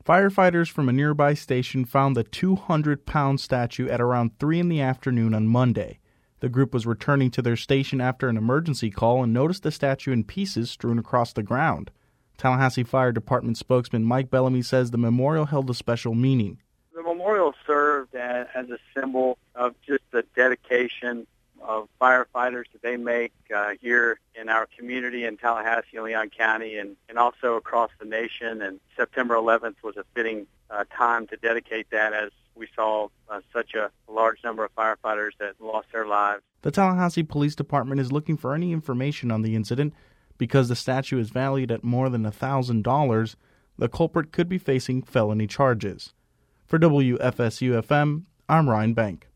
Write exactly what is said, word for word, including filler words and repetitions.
Firefighters from a nearby station found the two hundred pound statue at around three in the afternoon on Monday. The group was returning to their station after an emergency call and noticed the statue in pieces strewn across the ground. Tallahassee Fire Department spokesman Mike Bellamy says the memorial held a special meaning. The memorial served as, as a symbol of just the dedication of firefighters that they make uh, here in our community in Tallahassee and Leon County and, and also across the nation. And September eleventh was a fitting uh, time to dedicate that as we saw uh, such a large number of firefighters that lost their lives. The Tallahassee Police Department is looking for any information on the incident. Because the statue is valued at more than one thousand dollars, the culprit could be facing felony charges. For W F S U F M, I'm Ryan Bank.